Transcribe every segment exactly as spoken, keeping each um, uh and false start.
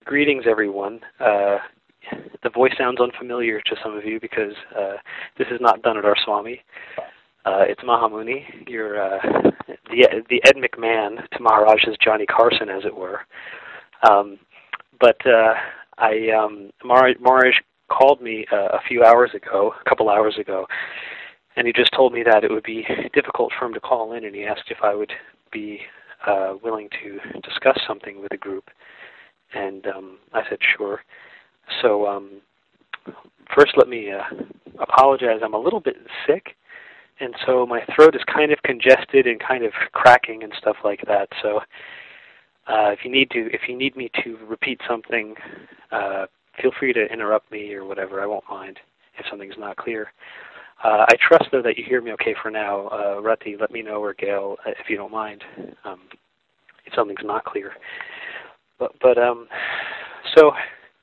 Greetings, everyone. Uh, the voice sounds unfamiliar to some of you because uh, this is not Dhanadhar Swami. Uh, it's Mahamuni. You're uh, the the Ed McMahon to Maharaj's Johnny Carson, as it were. Um, but uh, I um, Maharaj, Maharaj called me uh, a few hours ago, a couple hours ago, and he just told me that it would be difficult for him to call in, and he asked if I would be uh, willing to discuss something with the group. And um, I said, sure. So um, first let me uh, apologize. I'm a little bit sick, and so my throat is kind of congested and kind of cracking and stuff like that. So uh, if you need to, if you need me to repeat something, uh, feel free to interrupt me or whatever. I won't mind if something's not clear. Uh, I trust, though, that you hear me okay for now. Uh, Rati, let me know, or Gail, if you don't mind, um, if something's not clear. But, but um, so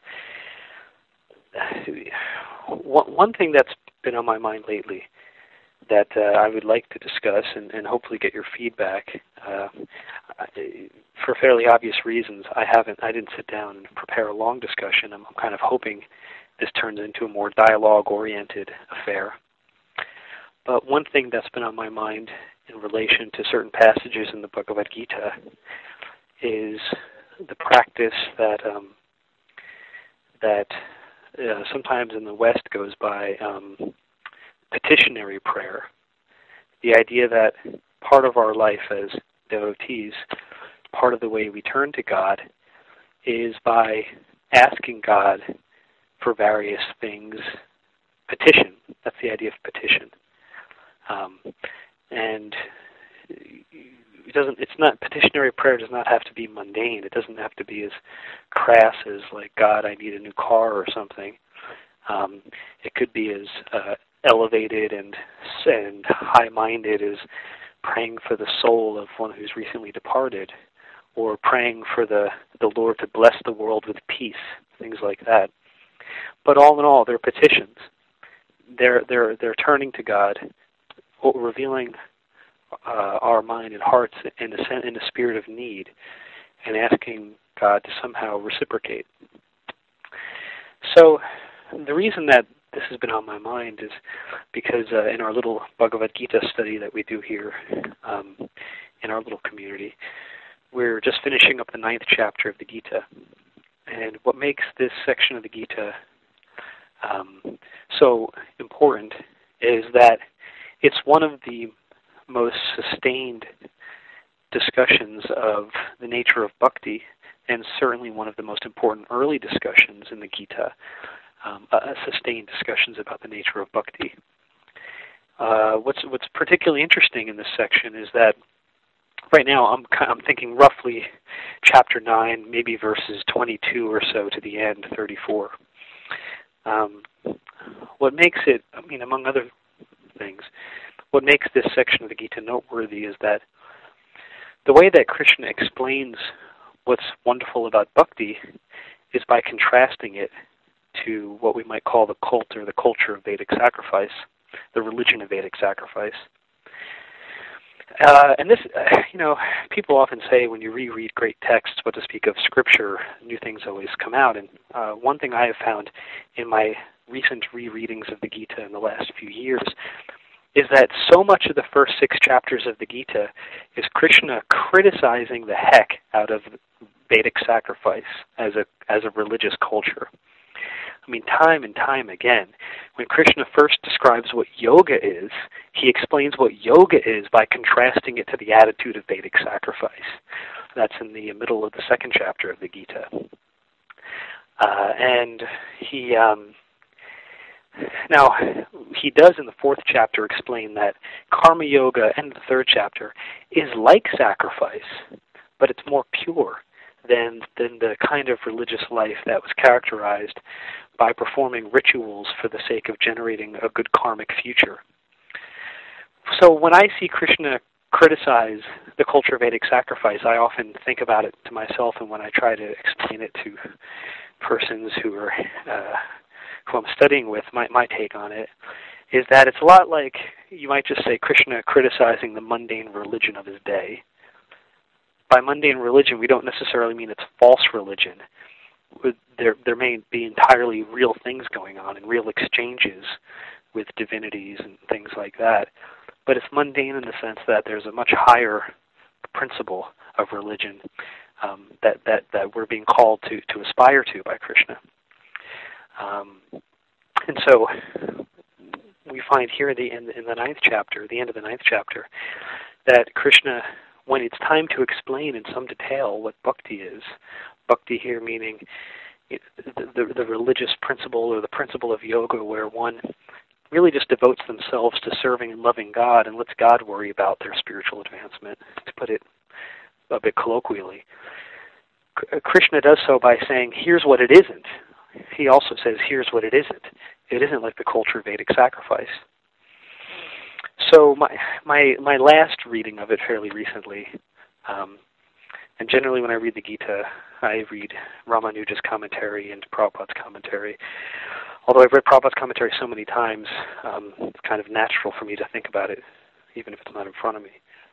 one, one thing that's been on my mind lately that uh, I would like to discuss and, and hopefully get your feedback, uh, for fairly obvious reasons, I haven't, I didn't sit down and prepare a long discussion. I'm kind of hoping this turns into a more dialogue-oriented affair. But one thing that's been on my mind in relation to certain passages in the Bhagavad Gita is the practice that um, that uh, sometimes in the West goes by um, petitionary prayer. The idea that part of our life as devotees, part of the way we turn to God, is by asking God for various things. Petition. That's the idea of petition. Um, and it doesn't. It's not petitionary prayer. Does not have to be mundane. It doesn't have to be as crass as like, God, I need a new car or something. Um, it could be as uh, elevated and and high-minded as praying for the soul of one who's recently departed, or praying for the the Lord to bless the world with peace. Things like that. But all in all, they're petitions. They're they're they're turning to God, revealing uh, our mind and hearts in a, in a spirit of need, and asking God to somehow reciprocate. So the reason that this has been on my mind is because uh, in our little Bhagavad Gita study that we do here um, in our little community, we're just finishing up the ninth chapter of the Gita. And what makes this section of the Gita um, so important is that it's one of the most sustained discussions of the nature of bhakti, and certainly one of the most important early discussions in the Gita, um, uh, sustained discussions about the nature of bhakti. Uh, what's what's particularly interesting in this section is that right now I'm I'm thinking roughly chapter nine, maybe verses twenty-two or so to the end, thirty-four. Um, what makes it, I mean, among other things, what makes this section of the Gita noteworthy is that the way that Krishna explains what's wonderful about bhakti is by contrasting it to what we might call the cult or the culture of Vedic sacrifice, the religion of Vedic sacrifice. Uh, and this, uh, you know, people often say when you reread great texts, what to speak of scripture, new things always come out. And uh, one thing I have found in my recent rereadings of the Gita in the last few years is that so much of the first six chapters of the Gita is Krishna criticizing the heck out of Vedic sacrifice as a as a religious culture. I mean, time and time again, when Krishna first describes what yoga is, he explains what yoga is by contrasting it to the attitude of Vedic sacrifice. That's in the middle of the second chapter of the Gita. Uh, and he, um, now, he does in the fourth chapter explain that karma yoga, and the third chapter, is like sacrifice, but it's more pure than than the kind of religious life that was characterized by performing rituals for the sake of generating a good karmic future. So when I see Krishna criticize the culture of Vedic sacrifice, I often think about it to myself, and when I try to explain it to persons who are uh, who I'm studying with, my, my take on it is that it's a lot like, you might just say, Krishna criticizing the mundane religion of his day. By mundane religion, we don't necessarily mean it's false religion. there there may be entirely real things going on and real exchanges with divinities and things like that, but it's mundane in the sense that there's a much higher principle of religion um, that, that, that we're being called to, to aspire to by Krishna. Um, and so we find here in the, in, in the ninth chapter, the end of the ninth chapter, that Krishna, when it's time to explain in some detail what bhakti is, bhakti here meaning the, the, the religious principle or the principle of yoga where one really just devotes themselves to serving and loving God and lets God worry about their spiritual advancement, to put it a bit colloquially. Krishna does so by saying, here's what it isn't. He also says, here's what it isn't. It isn't like the culture of Vedic sacrifice. So my my my last reading of it fairly recently, um, and generally when I read the Gita, I read Ramanuja's commentary and Prabhupada's commentary. Although I've read Prabhupada's commentary so many times, um, it's kind of natural for me to think about it, even if it's not in front of me.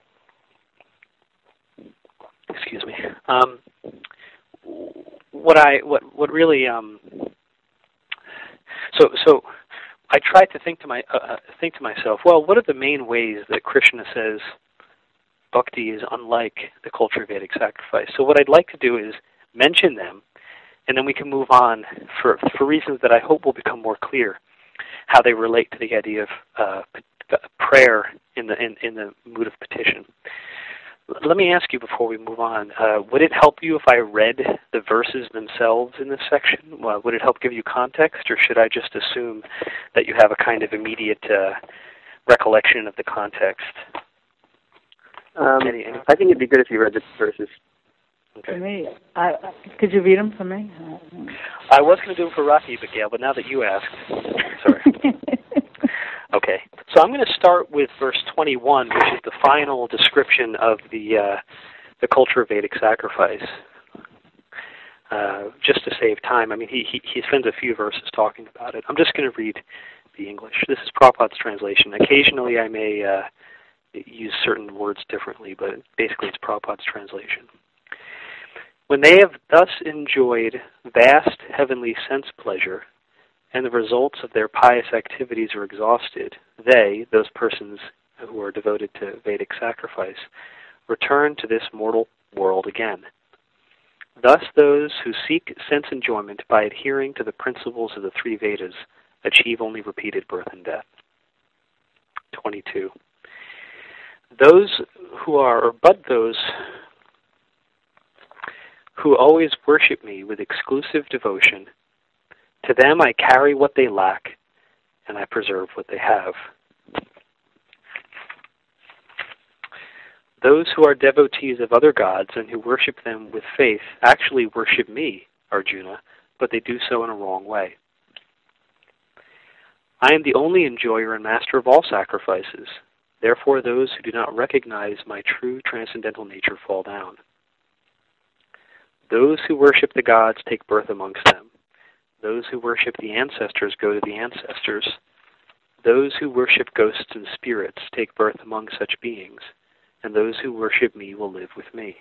Excuse me. Um, what I what what really um, so so I tried to think to my uh, think to myself, well, what are the main ways that Krishna says bhakti is unlike the culture of Vedic sacrifice? So what I'd like to do is mention them, and then we can move on for for reasons that I hope will become more clear, how they relate to the idea of uh, p- prayer in the in, in the mood of petition. Let me ask you before we move on, uh, would it help you if I read the verses themselves in this section? Well, would it help give you context, or should I just assume that you have a kind of immediate uh, recollection of the context? Um, any, any? I think it'd be good if you read the verses. Okay. For me, I, could you read them for me? I was going to do it for Rocky, but Gail, but now that you asked, sorry. Okay, so I'm going to start with verse twenty-one, which is the final description of the uh, the culture of Vedic sacrifice. Uh, just to save time, I mean, he, he he spends a few verses talking about it. I'm just going to read the English. This is Prabhupada's translation. Occasionally, I may uh, use certain words differently, but basically, it's Prabhupada's translation. When they have thus enjoyed vast heavenly sense pleasure, and the results of their pious activities are exhausted, they, those persons who are devoted to Vedic sacrifice, return to this mortal world again. Thus those who seek sense enjoyment by adhering to the principles of the three Vedas achieve only repeated birth and death. twenty-two. Those who are, or but those who always worship me with exclusive devotion, to them I carry what they lack, and I preserve what they have. Those who are devotees of other gods and who worship them with faith actually worship me, Arjuna, but they do so in a wrong way. I am the only enjoyer and master of all sacrifices. Therefore, those who do not recognize my true transcendental nature fall down. Those who worship the gods take birth amongst them. Those who worship the ancestors go to the ancestors. Those who worship ghosts and spirits take birth among such beings, and those who worship me will live with me.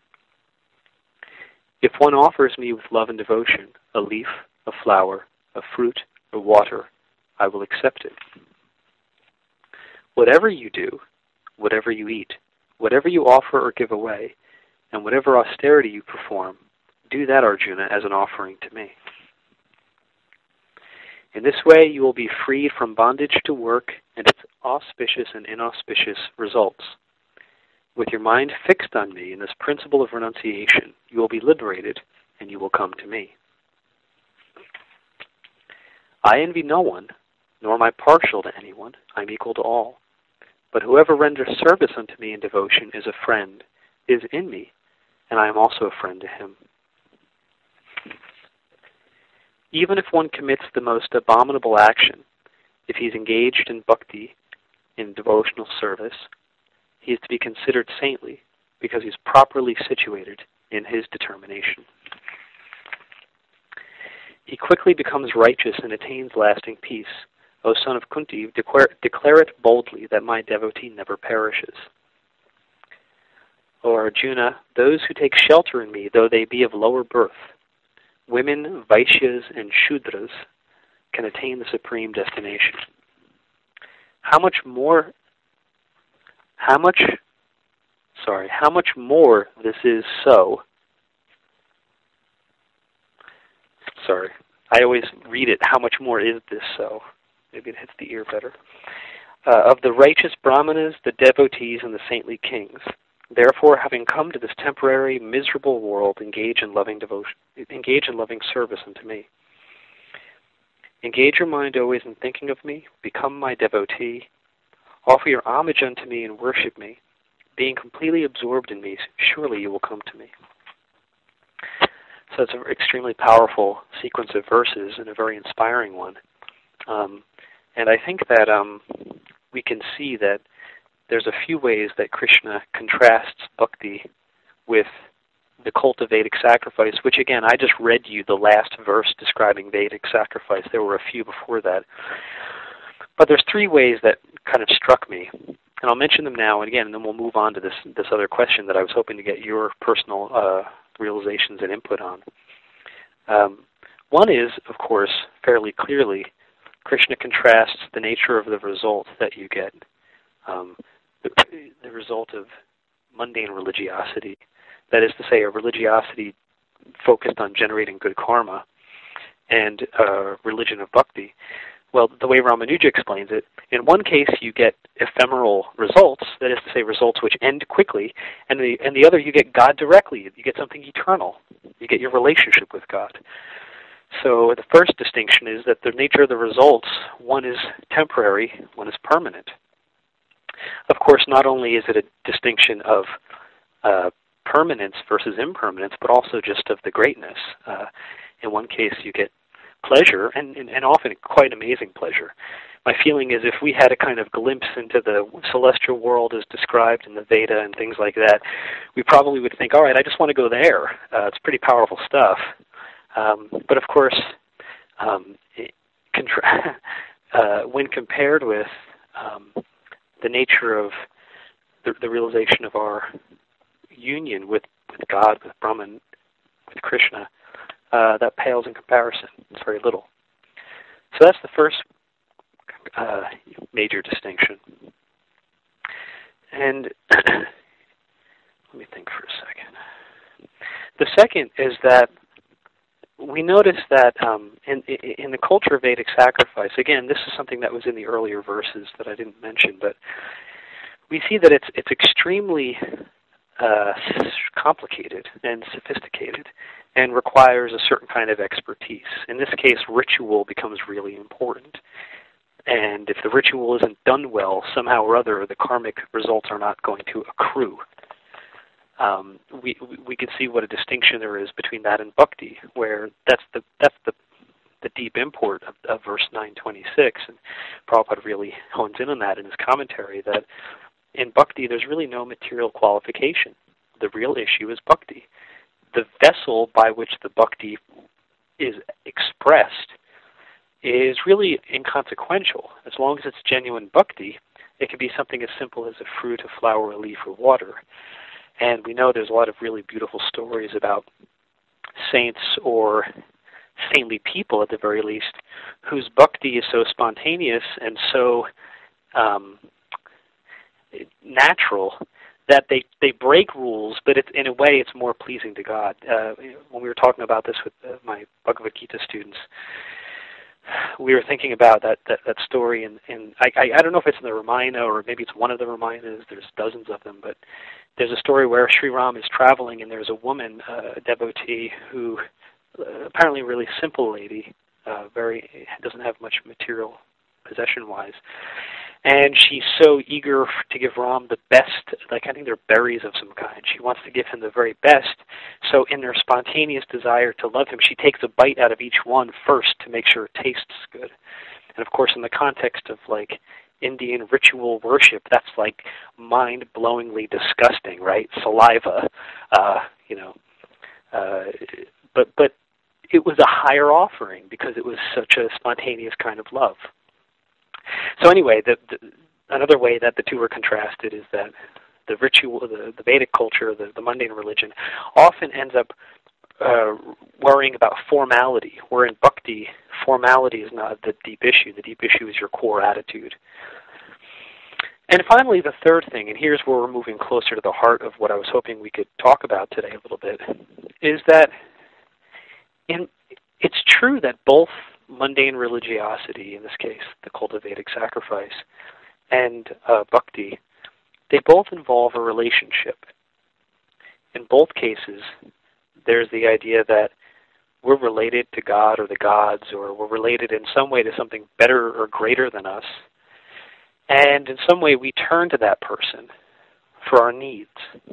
If one offers me with love and devotion a leaf, a flower, a fruit, or water, I will accept it. Whatever you do, whatever you eat, whatever you offer or give away, and whatever austerity you perform, do that, Arjuna, as an offering to me. In this way, you will be freed from bondage to work and its auspicious and inauspicious results. With your mind fixed on me in this principle of renunciation, you will be liberated and you will come to me. I envy no one, nor am I partial to anyone. I am equal to all. But whoever renders service unto me in devotion is a friend, is in me, and I am also a friend to him. Even if one commits the most abominable action, if he is engaged in bhakti, in devotional service, he is to be considered saintly because he is properly situated in his determination. He quickly becomes righteous and attains lasting peace. O son of Kunti, declare, declare it boldly that my devotee never perishes. O Arjuna, those who take shelter in me, though they be of lower birth, women, Vaishyas, and Shudras can attain the supreme destination. How much more, how much, sorry, how much more this is so, sorry, I always read it, how much more is this so? Maybe it hits the ear better. Uh, of the righteous brahmanas, the devotees, and the saintly kings. Therefore, having come to this temporary, miserable world, engage in loving devotion, engage in loving service unto me. Engage your mind always in thinking of me, become my devotee, offer your homage unto me and worship me. Being completely absorbed in me, surely you will come to me. So it's an extremely powerful sequence of verses and a very inspiring one. Um, and I think that um, we can see that there's a few ways that Krishna contrasts bhakti with the cult of Vedic sacrifice, which again, I just read you the last verse describing Vedic sacrifice. There were a few before that. But there's three ways that kind of struck me. And I'll mention them now, and again, and then we'll move on to this, this other question that I was hoping to get your personal uh, realizations and input on. Um, one is, of course, fairly clearly, Krishna contrasts the nature of the result that you get, um, the, the result of mundane religiosity, that is to say, a religiosity focused on generating good karma, and uh, religion of bhakti. Well, the way Ramanuja explains it, in one case you get ephemeral results, that is to say, results which end quickly, and the and the other you get God directly. You get something eternal. You get your relationship with God. So the first distinction is that the nature of the results, one is temporary, one is permanent. Of course, not only is it a distinction of uh, permanence versus impermanence, but also just of the greatness. Uh, in one case, you get pleasure, and, and, and often quite amazing pleasure. My feeling is if we had a kind of glimpse into the celestial world as described in the Veda and things like that, we probably would think, all right, I just want to go there. Uh, it's pretty powerful stuff. Um, but of course, um, it, contra- uh, when compared with um, the nature of the, the realization of our union with, with God, with Brahman, with Krishna, uh, that pales in comparison. It's very little. So that's the first uh, major distinction. And let me think for a second. The second is that we notice that um, in, in the culture of Vedic sacrifice, again, this is something that was in the earlier verses that I didn't mention, but we see that it's it's extremely uh, complicated and sophisticated and requires a certain kind of expertise. In this case, ritual becomes really important. And if the ritual isn't done well, somehow or other, the karmic results are not going to accrue. Um, we we can see what a distinction there is between that and bhakti, where that's the that's the the deep import of, of verse nine twenty-six, and Prabhupada really hones in on that in his commentary, that in bhakti there's really no material qualification. The real issue is bhakti. The vessel by which the bhakti is expressed is really inconsequential. As long as it's genuine bhakti, it can be something as simple as a fruit, a flower, a leaf, or water. And we know there's a lot of really beautiful stories about saints or saintly people, at the very least, whose bhakti is so spontaneous and so um, natural that they, they break rules, but it, in a way it's more pleasing to God. Uh, when we were talking about this with uh, my Bhagavad Gita students, we were thinking about that that, that story, and, and I, I, I don't know if it's in the Ramayana or maybe it's one of the Ramayanas. There's dozens of them, but there's a story where Sri Ram is traveling, and there's a woman, uh, a devotee, who uh, apparently a really simple lady, uh, very doesn't have much material possession-wise, and she's so eager to give Ram the best, like I think they're berries of some kind. She wants to give him the very best. So in her spontaneous desire to love him, she takes a bite out of each one first to make sure it tastes good. And of course, in the context of like Indian ritual worship, that's like mind-blowingly disgusting, right? Saliva, uh, you know. Uh, but but it was a higher offering because it was such a spontaneous kind of love. So anyway, the, the, another way that the two are contrasted is that the ritual, the, the Vedic culture, the, the mundane religion, often ends up uh, worrying about formality, where in bhakti, formality is not the deep issue. The deep issue is your core attitude. And finally, the third thing, and here's where we're moving closer to the heart of what I was hoping we could talk about today a little bit, is that in, it's true that both mundane religiosity, in this case, the cult of Vedic sacrifice, and uh, bhakti, they both involve a relationship. In both cases, there's the idea that we're related to God or the gods, or we're related in some way to something better or greater than us. And in some way, we turn to that person for our needs.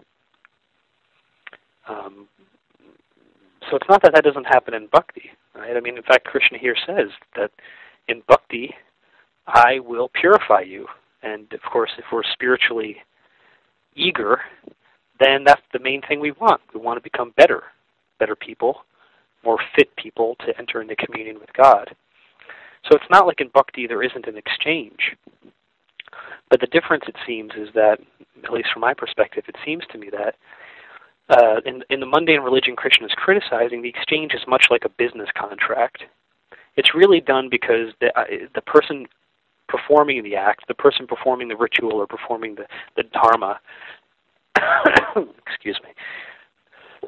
Um, so it's not that that doesn't happen in bhakti, right? I mean, in fact, Krishna here says that in bhakti, I will purify you. And of course, if we're spiritually eager, then that's the main thing we want. We want to become better, better people, more fit people to enter into communion with God. So it's not like in bhakti there isn't an exchange. But the difference, it seems, is that, at least from my perspective, it seems to me that uh, in, in the mundane religion Krishna is criticizing, the exchange is much like a business contract. It's really done because the, uh, the person performing the act, the person performing the ritual or performing the, the dharma, excuse me,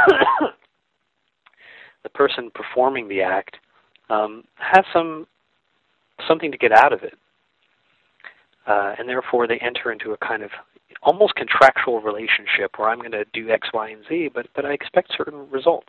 the person performing the act um, has some something to get out of it. Uh, and therefore they enter into a kind of almost contractual relationship where I'm going to do X, Y, and Z, but, but I expect certain results.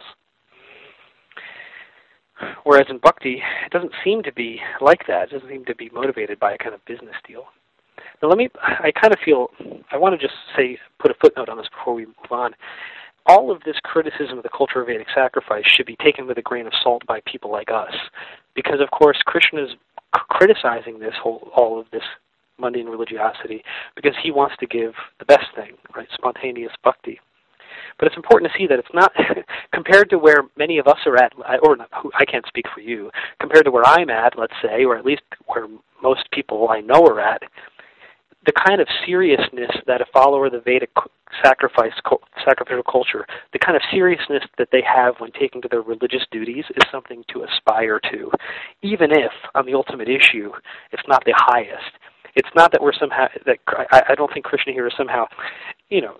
Whereas in bhakti, it doesn't seem to be like that. It doesn't seem to be motivated by a kind of business deal. Now let me, I kind of feel, I want to just say, put a footnote on this before we move on. All of this criticism of the culture of Vedic sacrifice should be taken with a grain of salt by people like us. Because of course Krishna is criticizing this whole, all of this mundane religiosity because he wants to give the best thing, right? Spontaneous bhakti. But it's important to see that it's not, compared to where many of us are at, or not, I can't speak for you, compared to where I'm at, let's say, or at least where most people I know are at, the kind of seriousness that a follower of the Vedic sacrifice, sacrificial culture, the kind of seriousness that they have when taking to their religious duties is something to aspire to, even if, on the ultimate issue, it's not the highest. It's not that we're somehow, that I, I don't think Krishna here is somehow, you know,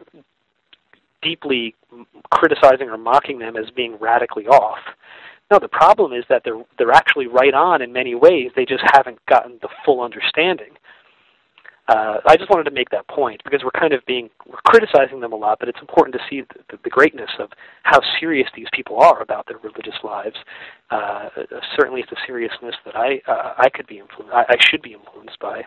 deeply criticizing or mocking them as being radically off. No, the problem is that they're they're actually right on in many ways. They just haven't gotten the full understanding. Uh, I just wanted to make that point because we're kind of being, we're criticizing them a lot, but it's important to see the, the, the greatness of how serious these people are about their religious lives. Uh, certainly it's a seriousness that I uh, I could be influenced, I, I should be influenced by.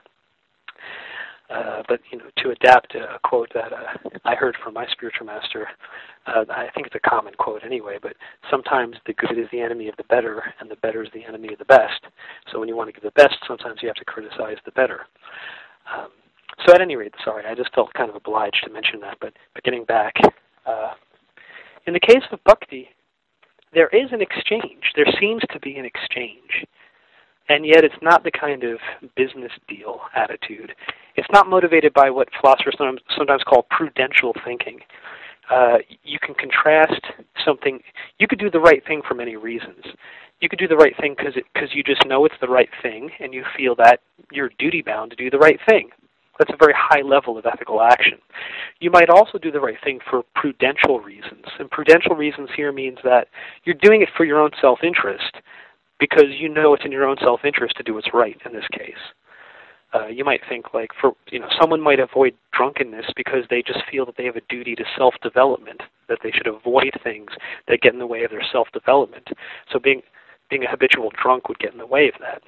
Uh, but, you know, to adapt a quote that uh, I heard from my spiritual master, uh, I think it's a common quote anyway, but sometimes the good is the enemy of the better, and the better is the enemy of the best. So when you want to give the best, sometimes you have to criticize the better. Um, so at any rate, sorry, I just felt kind of obliged to mention that, but, but getting back, uh, in the case of bhakti, there is an exchange. There seems to be an exchange. And yet it's not the kind of business deal attitude. It's not motivated by what philosophers sometimes, sometimes call prudential thinking. Uh, you can contrast something, you could do the right thing for many reasons. You could do the right thing because because you just know it's the right thing and you feel that you're duty-bound to do the right thing. That's a very high level of ethical action. You might also do the right thing for prudential reasons. And prudential reasons here means that you're doing it for your own self-interest, because you know it's in your own self-interest to do what's right in this case. Uh, you might think like, for you know, someone might avoid drunkenness because they just feel that they have a duty to self-development, that they should avoid things that get in the way of their self-development. So being being a habitual drunk would get in the way of that.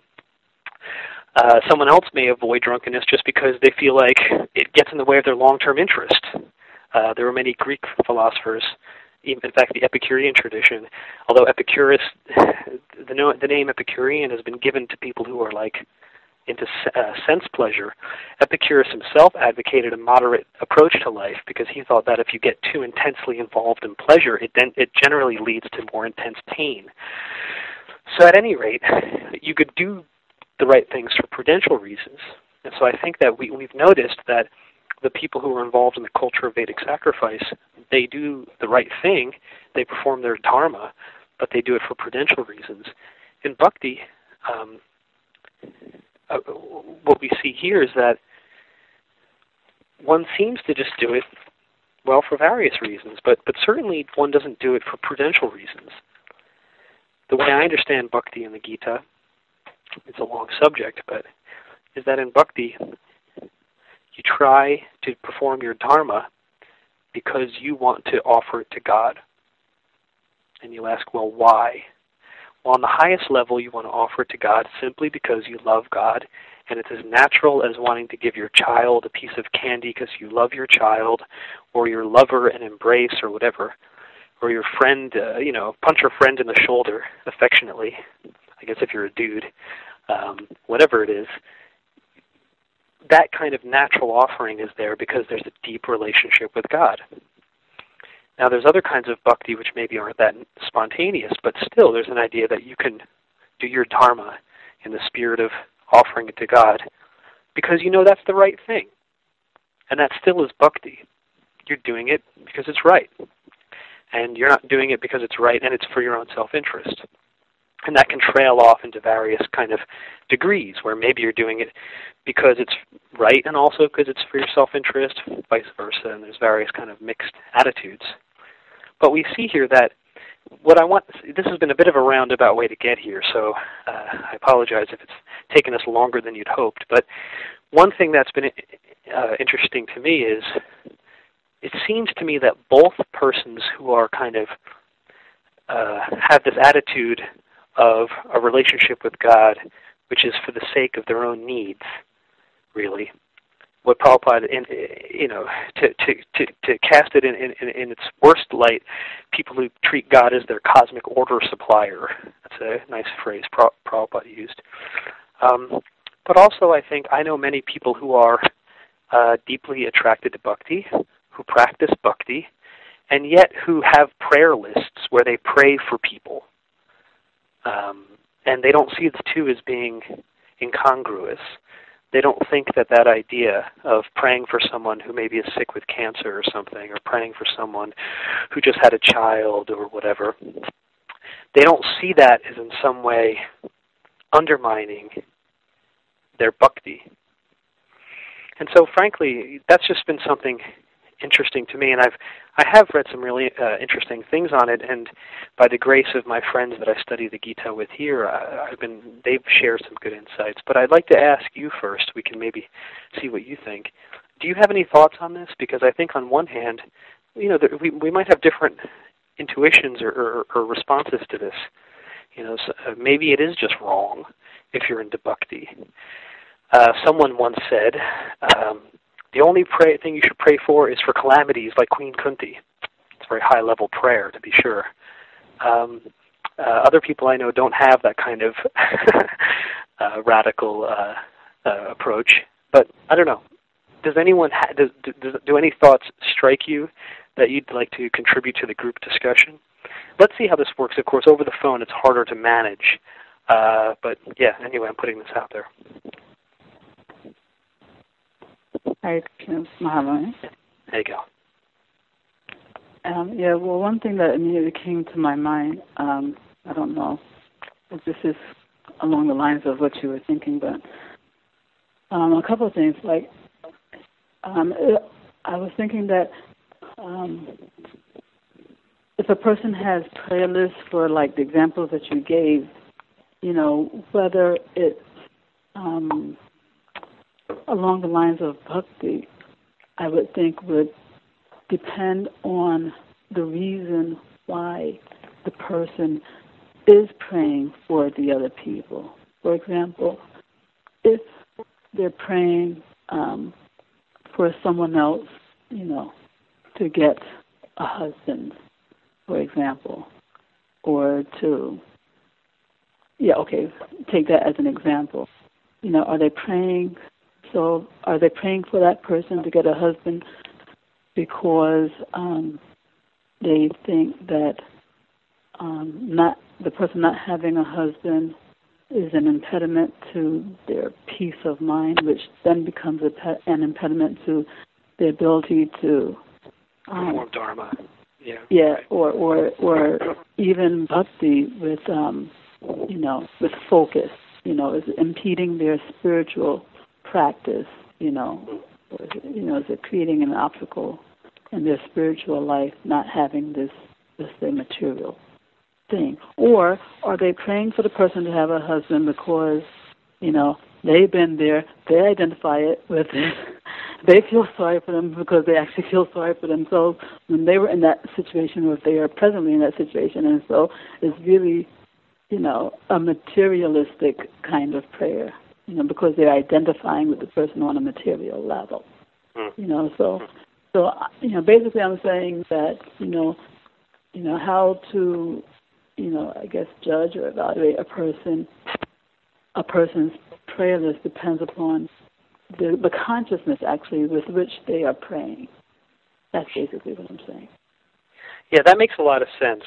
Uh, someone else may avoid drunkenness just because they feel like it gets in the way of their long-term interest. Uh, there were many Greek philosophers, even, in fact, the Epicurean tradition, although Epicurus, the, no, the name Epicurean has been given to people who are like into uh, sense pleasure. Epicurus himself advocated a moderate approach to life because he thought that if you get too intensely involved in pleasure, it, then, it generally leads to more intense pain. So at any rate, you could do the right things for prudential reasons. And so I think that we, we've noticed that the people who are involved in the culture of Vedic sacrifice, they do the right thing, they perform their dharma, but they do it for prudential reasons. In bhakti, um, uh, what we see here is that one seems to just do it, well, for various reasons, but, but certainly one doesn't do it for prudential reasons. The way I understand bhakti in the Gita, it's a long subject, but is that in bhakti, you try to perform your dharma because you want to offer it to God. And you ask, well, why? Well, on the highest level, you want to offer it to God simply because you love God, and it's as natural as wanting to give your child a piece of candy because you love your child, or your lover an embrace or whatever, or your friend, uh, you know, punch your friend in the shoulder affectionately, I guess if you're a dude, um, whatever it is. That kind of natural offering is there because there's a deep relationship with God. Now, there's other kinds of bhakti which maybe aren't that spontaneous, but still there's an idea that you can do your dharma in the spirit of offering it to God because you know that's the right thing. And that still is bhakti. You're doing it because it's right. And you're not doing it because it's right and it's for your own self-interest. And that can trail off into various kind of degrees where maybe you're doing it because it's right and also because it's for your self-interest, vice versa, and there's various kind of mixed attitudes. But we see here that what I want, this has been a bit of a roundabout way to get here, so uh, I apologize if it's taken us longer than you'd hoped. But one thing that's been uh, interesting to me is it seems to me that both persons who are kind of uh, have this attitude of a relationship with God, which is for the sake of their own needs, really. What Prabhupada, in, you know, to, to, to, to cast it in, in, in its worst light, people who treat God as their cosmic order supplier. That's a nice phrase Prabhupada used. Um, but also, I think, I know many people who are uh, deeply attracted to bhakti, who practice bhakti, and yet who have prayer lists where they pray for people. Um, and they don't see the two as being incongruous. They don't think that that idea of praying for someone who maybe is sick with cancer or something, or praying for someone who just had a child or whatever, they don't see that as in some way undermining their bhakti. And so, frankly, that's just been something interesting to me, and I've I have read some really uh, interesting things on it, and by the grace of my friends that I study the Gita with here, I, I've been they've shared some good insights. But I'd like to ask you first. We can maybe see what you think. Do you have any thoughts on this? Because I think on one hand, you know, there, we we might have different intuitions or, or, or responses to this. You know, so, uh, maybe it is just wrong if you're into bhakti. Uh, someone once said, um, the only pray, thing you should pray for is for calamities like Queen Kunti. It's a very high-level prayer, to be sure. Um, uh, other people I know don't have that kind of uh, radical uh, uh, approach. But I don't know. Does anyone ha- does, does, do any thoughts strike you that you'd like to contribute to the group discussion? Let's see how this works. Of course, over the phone, it's harder to manage. Uh, but yeah, anyway, I'm putting this out there. Hare Krishna, Mahamani. There you go. Um, yeah, well, one thing that immediately came to my mind, um, I don't know if this is along the lines of what you were thinking, but um, a couple of things. Like, um, it, I was thinking that um, if a person has prayer lists for, like, the examples that you gave, you know, whether it's um, along the lines of bhakti, I would think would depend on the reason why the person is praying for the other people. For example, if they're praying um, for someone else, you know, to get a husband, for example, or to, yeah, okay, take that as an example. You know, are they praying, so are they praying for that person to get a husband because um, they think that um, not the person not having a husband is an impediment to their peace of mind, which then becomes a pe- an impediment to the ability to um, perform dharma. Yeah. Yeah, Right. or or or even bhakti with um, you know, with focus. You know, is impeding their spiritual practice. You know, or is it, you know, is it creating an obstacle in their spiritual life, not having this this their material thing, or are they praying for the person to have a husband because, you know, they've been there, they identify it with it, they feel sorry for them because they actually feel sorry for themselves when they were in that situation, or if they are presently in that situation, and so it's really, you know, a materialistic kind of prayer, you know, because they're identifying with the person on a material level, you know, so, so, you know, basically I'm saying that, you know, you know, how to, you know, I guess judge or evaluate a person, a person's prayer list depends upon the, the consciousness actually with which they are praying. That's basically what I'm saying. Yeah, that makes a lot of sense.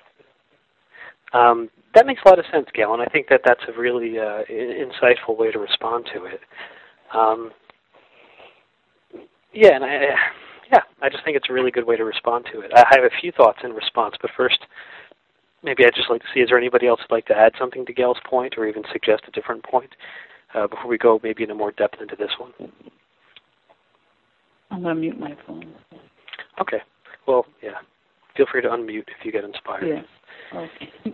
Um, that makes a lot of sense, Gail, and I think that that's a really uh, insightful way to respond to it. Um, yeah, and I, yeah, I just think it's a really good way to respond to it. I have a few thoughts in response, but first, maybe I'd just like to see, is there anybody else who'd like to add something to Gail's point or even suggest a different point uh, before we go maybe into more depth into this one? I'm going to mute my phone. Okay. Well, yeah. Feel free to unmute if you get inspired. Yeah. Okay.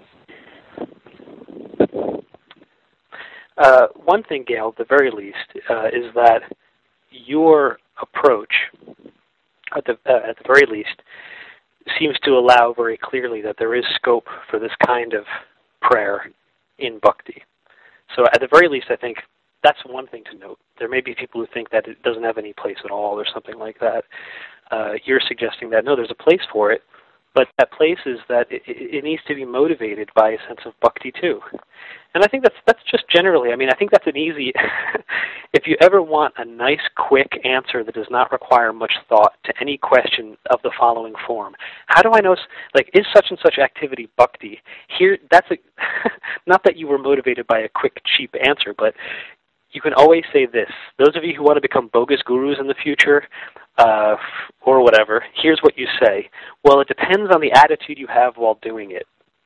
Uh, one thing, Gail, at the very least, uh, is that your approach, at the, uh, at the very least, seems to allow very clearly that there is scope for this kind of prayer in bhakti. So at the very least, I think that's one thing to note. There may be people who think that it doesn't have any place at all or something like that. Uh, you're suggesting that, no, there's a place for it, but that place is that it, it needs to be motivated by a sense of bhakti too. And I think that's that's just generally, I mean, I think that's an easy, if you ever want a nice, quick answer that does not require much thought to any question of the following form. How do I know, like, is such and such activity bhakti? Here, that's a, not that you were motivated by a quick, cheap answer, but you can always say this. Those of you who want to become bogus gurus in the future, uh, or whatever, here's what you say. Well, it depends on the attitude you have while doing it.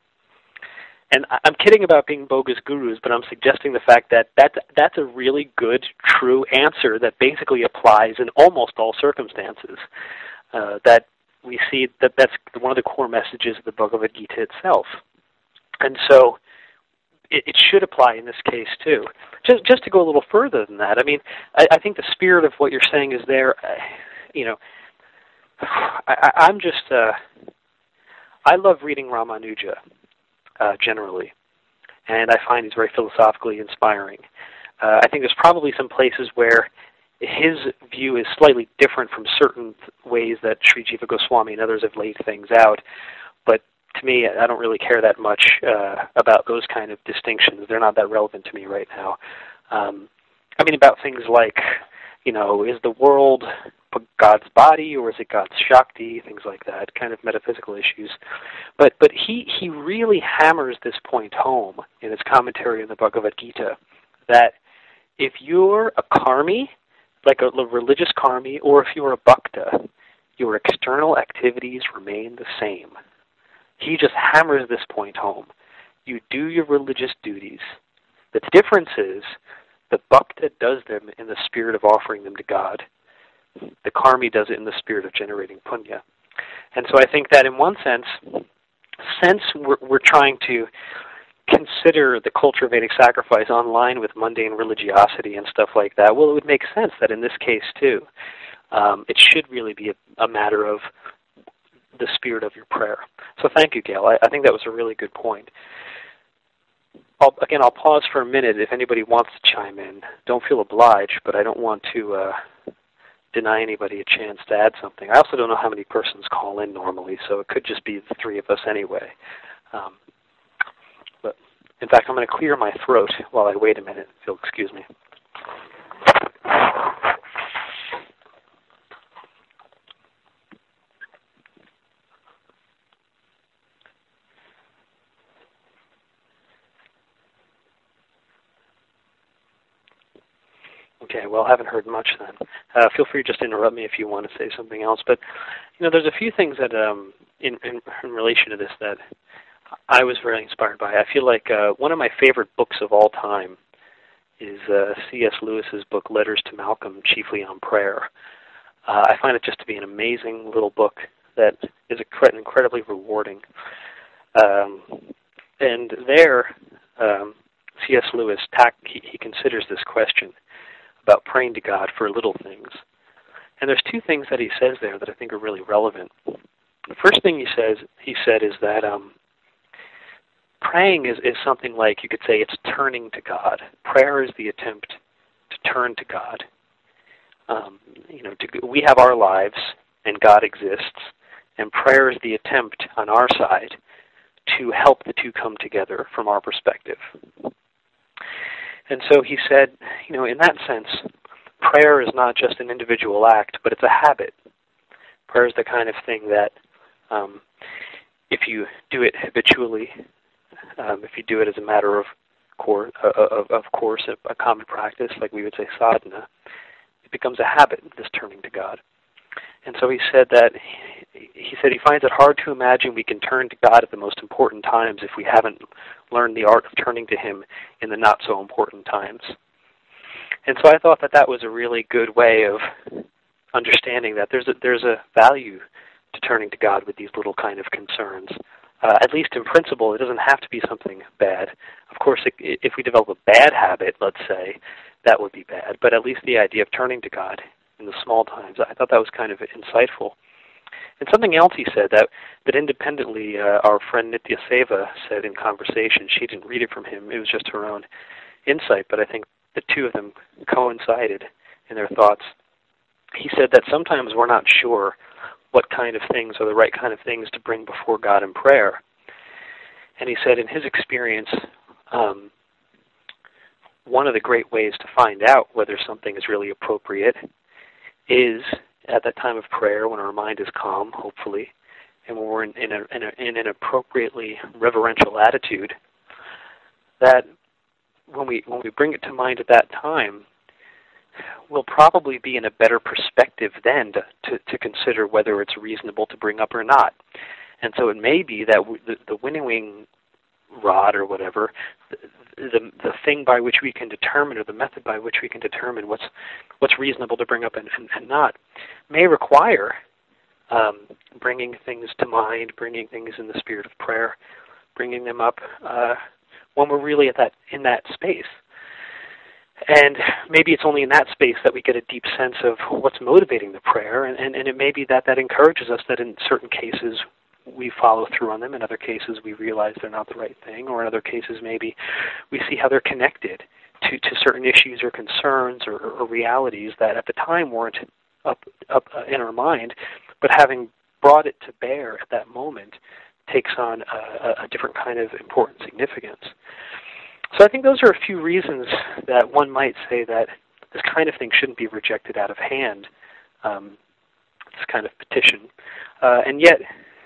And I'm kidding about being bogus gurus, but I'm suggesting the fact that that's, that's a really good, true answer that basically applies in almost all circumstances. Uh, that we see that that's one of the core messages of the Bhagavad Gita itself. And so it, it should apply in this case too. Just just to go a little further than that, I mean, I, I think the spirit of what you're saying is there. Uh, you know, I, I, I'm just, uh, I love reading Ramanuja. Uh, generally, and I find he's very philosophically inspiring. Uh, I think there's probably some places where his view is slightly different from certain ways that Sri Jiva Goswami and others have laid things out, but to me, I don't really care that much uh, about those kind of distinctions. They're not that relevant to me right now. Um, I mean, about things like, you know, is the world God's body or is it God's Shakti, things like that, kind of metaphysical issues. But but he, he really hammers this point home in his commentary on the Bhagavad Gita, that if you're a karmi, like a religious karmi, or if you're a bhakta, your external activities remain the same. He just hammers this point home. You do your religious duties. The difference is the bhakta does them in the spirit of offering them to God. The karmi does it in the spirit of generating punya. And so I think that in one sense, since we're, we're trying to consider the culture of Vedic sacrifice online with mundane religiosity and stuff like that, well, it would make sense that in this case too, um, it should really be a, a matter of the spirit of your prayer. So thank you, Gail. I, I think that was a really good point. I'll, again, I'll pause for a minute if anybody wants to chime in. Don't feel obliged, but I don't want to uh, deny anybody a chance to add something. I also don't know how many persons call in normally, so it could just be the three of us anyway. Um, but in fact, I'm going to clear my throat while I wait a minute, if you'll excuse me. Okay, well, I haven't heard much then. Uh, feel free to just interrupt me if you want to say something else. But, you know, there's a few things that, um, in, in, in relation to this, that I was very inspired by. I feel like uh, one of my favorite books of all time is uh, C S Lewis's book, Letters to Malcolm, chiefly on prayer. Uh, I find it just to be an amazing little book that is incredibly rewarding. Um, and there, um, C S Lewis, tack, he, he considers this question about praying to God for little things. And there's two things that he says there that I think are really relevant. The first thing he says, he said, is that um, praying is, is something like, you could say, it's turning to God. Prayer is the attempt to turn to God. Um, you know, to, we have our lives, and God exists, and prayer is the attempt on our side to help the two come together from our perspective. And so he said, you know, in that sense, prayer is not just an individual act, but it's a habit. Prayer is the kind of thing that um, if you do it habitually, um, if you do it as a matter of course, uh, of, of course, a, a common practice, like we would say sadhana, it becomes a habit, this turning to God. And so he said that, he said he finds it hard to imagine we can turn to God at the most important times if we haven't learned the art of turning to him in the not so important times. And so I thought that that was a really good way of understanding that there's a, there's a value to turning to God with these little kind of concerns. Uh, at least in principle, it doesn't have to be something bad. Of course, it, if we develop a bad habit, let's say, that would be bad. But at least the idea of turning to God in the small times, I thought that was kind of insightful. And something else he said that, that independently uh, our friend Nitya Seva said in conversation. She didn't read it from him. It was just her own insight, but I think the two of them coincided in their thoughts. He said that sometimes we're not sure what kind of things are the right kind of things to bring before God in prayer. And he said in his experience, um, one of the great ways to find out whether something is really appropriate is at that time of prayer when our mind is calm, hopefully, and when we're in, in, a, in, a, in an appropriately reverential attitude, that when we when we bring it to mind at that time, we'll probably be in a better perspective then to, to, to consider whether it's reasonable to bring up or not. And so it may be that w- the, the winnowing rod or whatever, the, the the thing by which we can determine, or the method by which we can determine what's what's reasonable to bring up and, and, and not, may require um, bringing things to mind, bringing things in the spirit of prayer, bringing them up uh, when we're really at that in that space. And maybe it's only in that space that we get a deep sense of what's motivating the prayer, and, and, and it may be that that encourages us that in certain cases we follow through on them, in other cases we realize they're not the right thing, or in other cases maybe we see how they're connected to, to certain issues or concerns or, or realities that at the time weren't up, up uh, in our mind, but having brought it to bear at that moment takes on a, a different kind of important significance. So I think those are a few reasons that one might say that this kind of thing shouldn't be rejected out of hand, um, this kind of petition. Uh, and yet,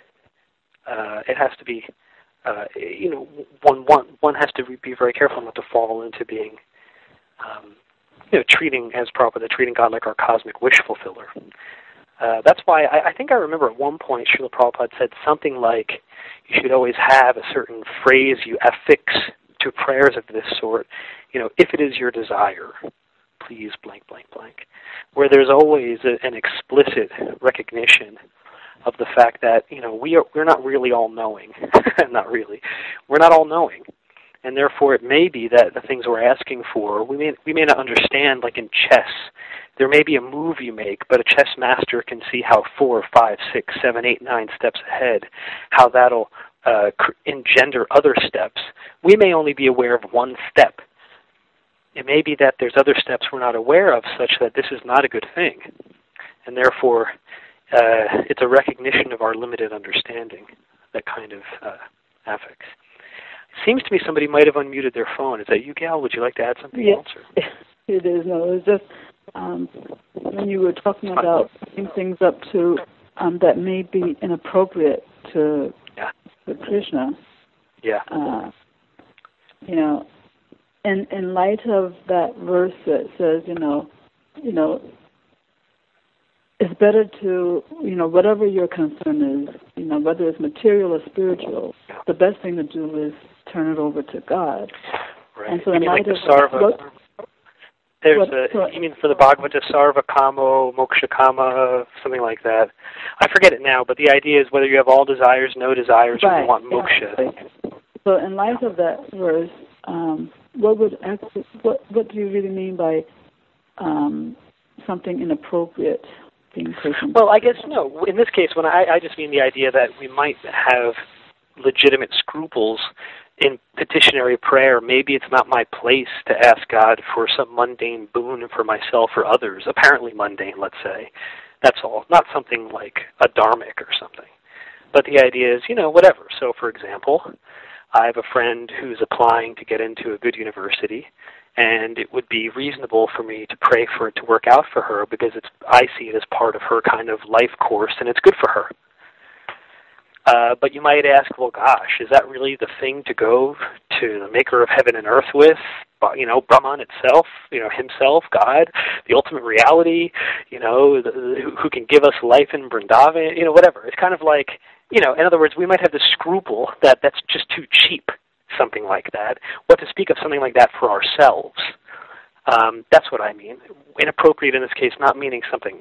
uh, it has to be, uh, you know, one, one, one has to be very careful not to fall into being, um, you know, treating as proper, treating God like our cosmic wish fulfiller. Uh, that's why I, I think I remember at one point Srila Prabhupada said something like, you should always have a certain phrase you affix to prayers of this sort, you know, if it is your desire, please blank, blank, blank, where there's always a, an explicit recognition of the fact that, you know, we are, we're not really all-knowing, not really, we're not all-knowing, and therefore it may be that the things we're asking for, we may, we may not understand, like in chess, there may be a move you make, but a chess master can see how four, five, six, seven, eight, nine steps ahead, how that'll Uh, engender other steps. We may only be aware of one step. It may be that there's other steps we're not aware of, such that this is not a good thing. And therefore, uh, it's a recognition of our limited understanding, that kind of uh, affix. It seems to me somebody might have unmuted their phone. Is that you, Gal? Would you like to add something yeah, else? Or? It is. No, it was just um, when you were talking about bringing things up to um, that may be inappropriate to... Yeah. With Krishna, yeah, uh, you know, in in light of that verse that says, you know, you know, it's better to, you know, whatever your concern is, you know, whether it's material or spiritual, the best thing to do is turn it over to God. Right. And so you in mean like light the of sarva? what, There's what, a, so, you mean for the Bhagavata, sarva kamo, moksha kama, something like that. I forget it now, but the idea is whether you have all desires, no desires, or right, you want moksha. exactly. So in light of that verse, um, what would actually, what what do you really mean by um, something inappropriate being taken? Well, I guess no. In this case, when I, I just mean the idea that we might have legitimate scruples in petitionary prayer. Maybe it's not my place to ask God for some mundane boon for myself or others, apparently mundane, let's say. That's all. Not something like a dharmic or something. But the idea is, you know, whatever. So, for example, I have a friend who's applying to get into a good university, and it would be reasonable for me to pray for it to work out for her because it's I see it as part of her kind of life course, and it's good for her. Uh, but you might ask, well, gosh, is that really the thing to go to the maker of heaven and earth with? You know, Brahman itself, you know, himself, God, the ultimate reality, you know, the, who, who can give us life in Vrindavan, you know, whatever. It's kind of like, you know, in other words, we might have the scruple that that's just too cheap, something like that. What to speak of something like that for ourselves? Um, that's what I mean. Inappropriate in this case, not meaning something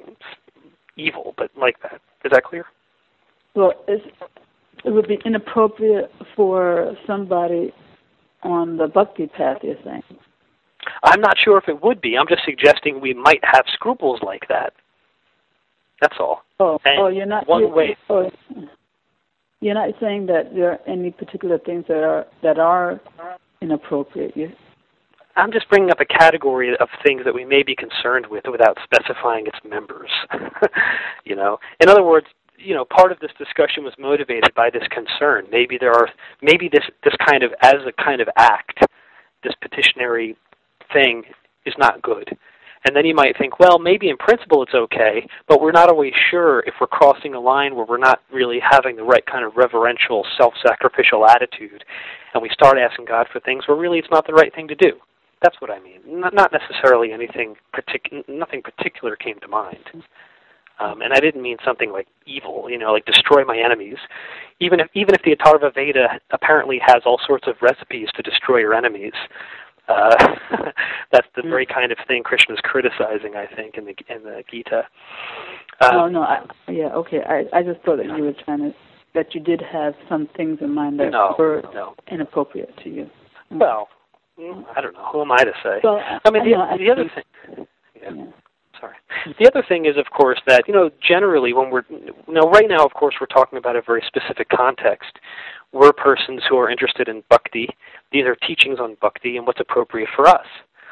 evil, but like that. Is that clear? Well, it's, it would be inappropriate for somebody on the bhakti path, you're saying? I'm not sure if it would be. I'm just suggesting we might have scruples like that. That's all. Oh, and oh you're not. One you're, way. Oh, you're not saying that there are any particular things that are that are inappropriate. You. I'm just bringing up a category of things that we may be concerned with without specifying its members. You know, in other words, you know, part of this discussion was motivated by this concern. Maybe there are, maybe this, this kind of, as a kind of act, this petitionary thing is not good. And then you might think, well, maybe in principle it's okay, but we're not always sure if we're crossing a line where we're not really having the right kind of reverential, self-sacrificial attitude, and we start asking God for things where really it's not the right thing to do. That's what I mean. Not, not necessarily anything partic- nothing particular came to mind. Um, and I didn't mean something like evil, you know, like destroy my enemies. Even if even if the Atharva Veda apparently has all sorts of recipes to destroy your enemies, uh, that's the very kind of thing Krishna's criticizing, I think, in the in the Gita. Um, oh no, I, yeah, okay. I I just thought that you were trying to that you did have some things in mind that no, were no. inappropriate to you. Well, I don't know. Who am I to say? Well, I mean, I the, know, the I other think, thing. Yeah. yeah. Sorry. The other thing is, of course, that, you know, generally when we're, you know, right now, of course, we're talking about a very specific context. We're persons who are interested in bhakti. These are teachings on bhakti and what's appropriate for us.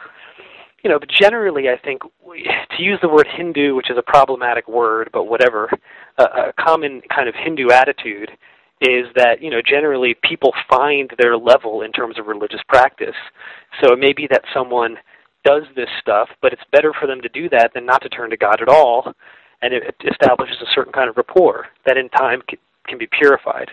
You know, but generally, I think, we, to use the word Hindu, which is a problematic word, but whatever, uh, a common kind of Hindu attitude is that, you know, generally people find their level in terms of religious practice. So it may be that someone does this stuff, but it's better for them to do that than not to turn to God at all, and it, it establishes a certain kind of rapport that in time can, can be purified.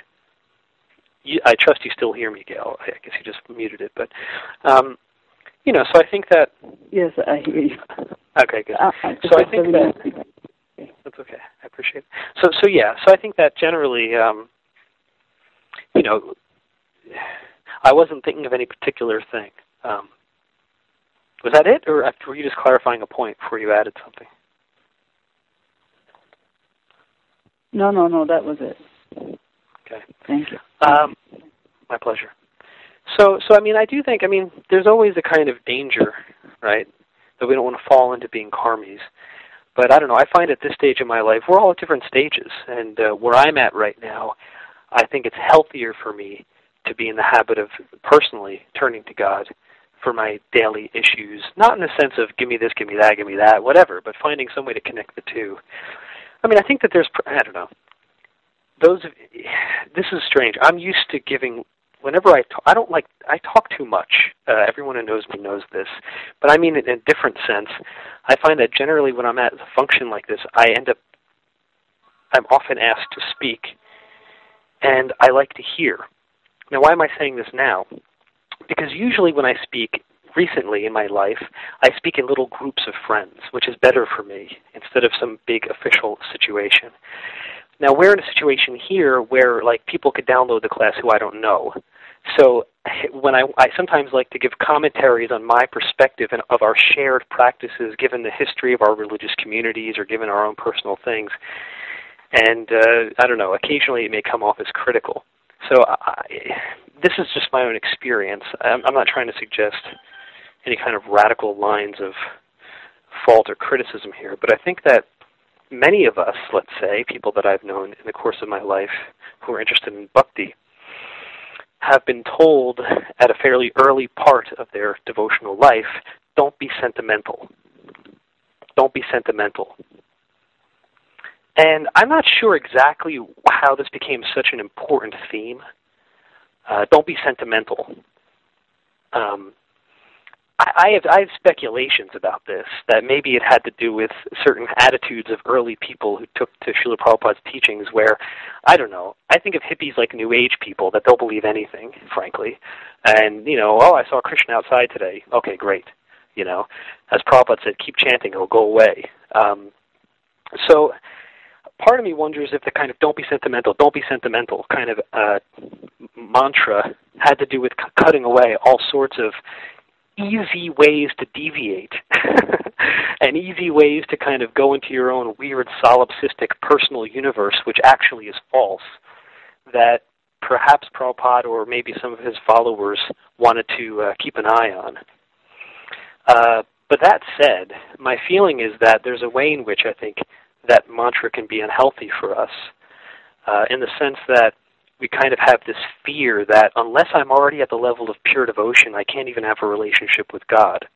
You, I trust you still hear me, Gail. I guess you just muted it, but, um, you know, so I think that... Yes, I hear you. Okay, good. Uh, so I think that... That's okay. I appreciate it. So, so yeah, so I think that generally, um, you know, I wasn't thinking of any particular thing. Um, Was that it, or were you just clarifying a point before you added something? No, no, no, that was it. Okay. Thank you. Um, my pleasure. So, so I mean, I do think, I mean, there's always a kind of danger, right, that we don't want to fall into being karmis. But I don't know, I find at this stage in my life, we're all at different stages, and uh, where I'm at right now, I think it's healthier for me to be in the habit of personally turning to God for my daily issues, not in the sense of give me this, give me that, give me that, whatever, but finding some way to connect the two. I mean, I think that there's, I don't know, those, of, this is strange. I'm used to giving, whenever I talk, I don't like, I talk too much. Uh, everyone who knows me knows this, but I mean it in a different sense. I find that generally when I'm at a function like this, I end up, I'm often asked to speak, and I like to hear. Now, why am I saying this now? Because usually when I speak, recently in my life, I speak in little groups of friends, which is better for me instead of some big official situation. Now, we're in a situation here where, like, people could download the class who I don't know. So when I, I sometimes like to give commentaries on my perspective and of our shared practices, given the history of our religious communities or given our own personal things. And, uh, I don't know, occasionally it may come off as critical. So I, this is just my own experience. I'm, I'm not trying to suggest any kind of radical lines of fault or criticism here, but I think that many of us, let's say, people that I've known in the course of my life who are interested in bhakti, have been told at a fairly early part of their devotional life, don't be sentimental. Don't be sentimental. And I'm not sure exactly how this became such an important theme. Uh, don't be sentimental. Um, I, I have I have speculations about this, that maybe it had to do with certain attitudes of early people who took to Srila Prabhupada's teachings where, I don't know, I think of hippies like New Age people, that they'll believe anything, frankly. And, you know, oh, I saw Krishna outside today. Okay, great. You know, as Prabhupada said, keep chanting, it'll go away. Um, so part of me wonders if the kind of don't be sentimental, don't be sentimental kind of uh, mantra had to do with c- cutting away all sorts of easy ways to deviate and easy ways to kind of go into your own weird solipsistic personal universe, which actually is false, that perhaps Prabhupada or maybe some of his followers wanted to uh, keep an eye on. Uh, but that said, my feeling is that there's a way in which I think that mantra can be unhealthy for us, uh, in the sense that we kind of have this fear that unless I'm already at the level of pure devotion, I can't even have a relationship with God.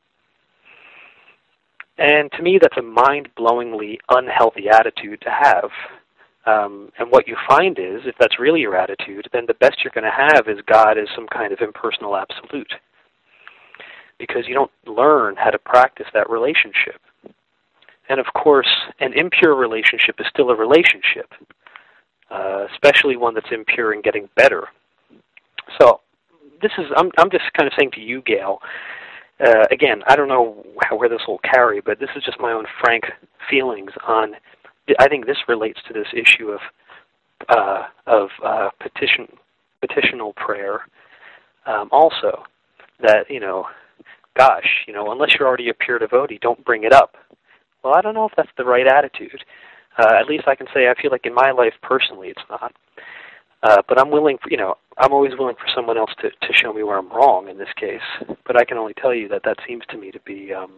And to me, that's a mind-blowingly unhealthy attitude to have. Um, and what you find is, if that's really your attitude, then the best you're going to have is God as some kind of impersonal absolute. Because you don't learn how to practice that relationship. And of course, an impure relationship is still a relationship. Uh, especially one that's impure and getting better. So this is, I'm, I'm just kind of saying to you, Gail, uh, again, I don't know how, where this will carry, but this is just my own frank feelings on, I think this relates to this issue of uh, of uh, petition, petitional prayer um, also, that, you know, gosh, you know, unless you're already a pure devotee, don't bring it up. Well, I don't know if that's the right attitude. Uh, at least I can say I feel like in my life personally it's not. Uh, but I'm willing, for, you know, I'm always willing for someone else to, to show me where I'm wrong in this case. But I can only tell you that that seems to me to be um,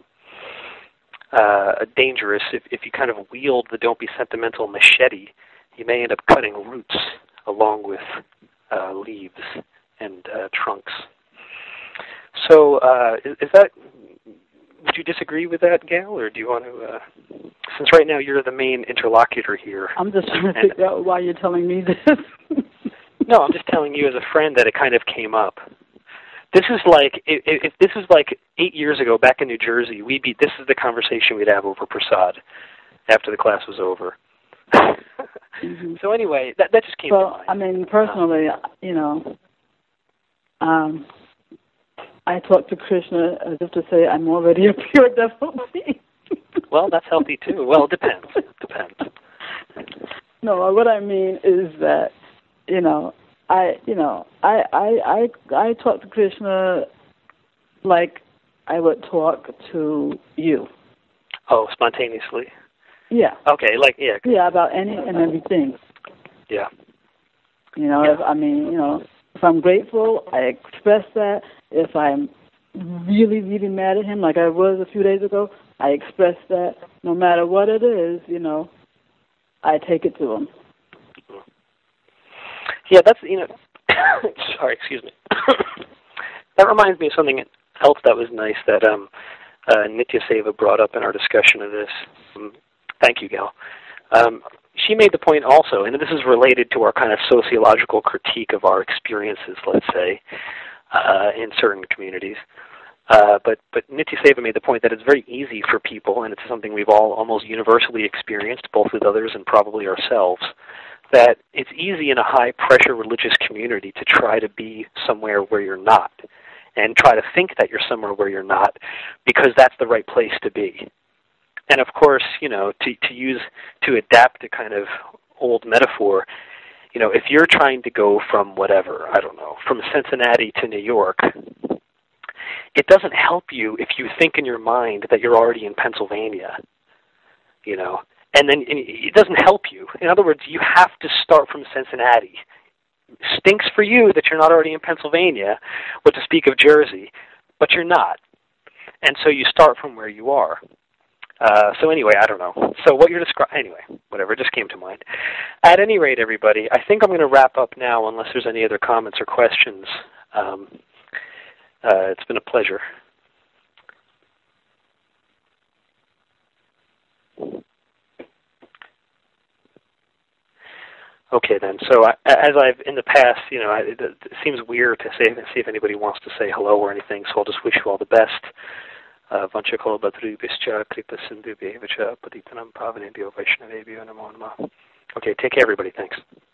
uh, dangerous. If, if you kind of wield the don't be sentimental machete, you may end up cutting roots along with uh, leaves and uh, trunks. So uh, is, is that... Would you disagree with that, Gail, or do you want to, uh, since right now you're the main interlocutor here. I'm just trying to figure out why you're telling me this. No, I'm just telling you as a friend that it kind of came up. This is like, if, if this is like eight years ago back in New Jersey, we'd be, this is the conversation we'd have over prasad after the class was over. Mm-hmm. So anyway, that, that just came well, to mind. I mean, personally, um, you know, um, I talk to Krishna as if to say I'm already a pure devotee. Well, that's healthy too. Well, it depends. Depends. No, what I mean is that, you know, I, you know, I, I, I, I talk to Krishna like I would talk to you. Oh, spontaneously. Yeah. Okay, like yeah. Yeah, about any and everything. Yeah. You know, yeah. if I mean, you know, if I'm grateful, I express that. If I'm really, really mad at him, like I was a few days ago, I express that. No matter what it is, you know, I take it to him. Yeah, that's, you know, sorry, excuse me. That reminds me of something else that was nice that um, uh, Nitya Seva brought up in our discussion of this. Um, thank you, Gail. Um, she made the point also, and this is related to our kind of sociological critique of our experiences, let's say, uh, in certain communities. Uh, but, but Nitya Seva made the point that it's very easy for people, and it's something we've all almost universally experienced, both with others and probably ourselves, that it's easy in a high-pressure religious community to try to be somewhere where you're not. and try to think that you're somewhere where you're not, because that's the right place to be. And of course, you know, to, to use, to adapt a kind of old metaphor, you know, if you're trying to go from whatever, I don't know, from Cincinnati to New York, it doesn't help you if you think in your mind that you're already in Pennsylvania, you know, and then and it doesn't help you. In other words, you have to start from Cincinnati. Stinks for you that you're not already in Pennsylvania, what to speak of Jersey, but you're not. And so you start from where you are. Uh, so anyway, I don't know. So what you're describing, anyway, whatever, it just came to mind. At any rate, everybody, I think I'm going to wrap up now unless there's any other comments or questions. Um, uh, it's been a pleasure. Okay, then. So I, as I've in the past, you know, I, it, it seems weird to say see if anybody wants to say hello or anything. So I'll just wish you all the best. Vanchakol Badrubischa Kripa Sindhu Behavicha Patitanam Pavanebhyo Vaishnavebhyo Namo Namah. Okay, take care, everybody. Thanks.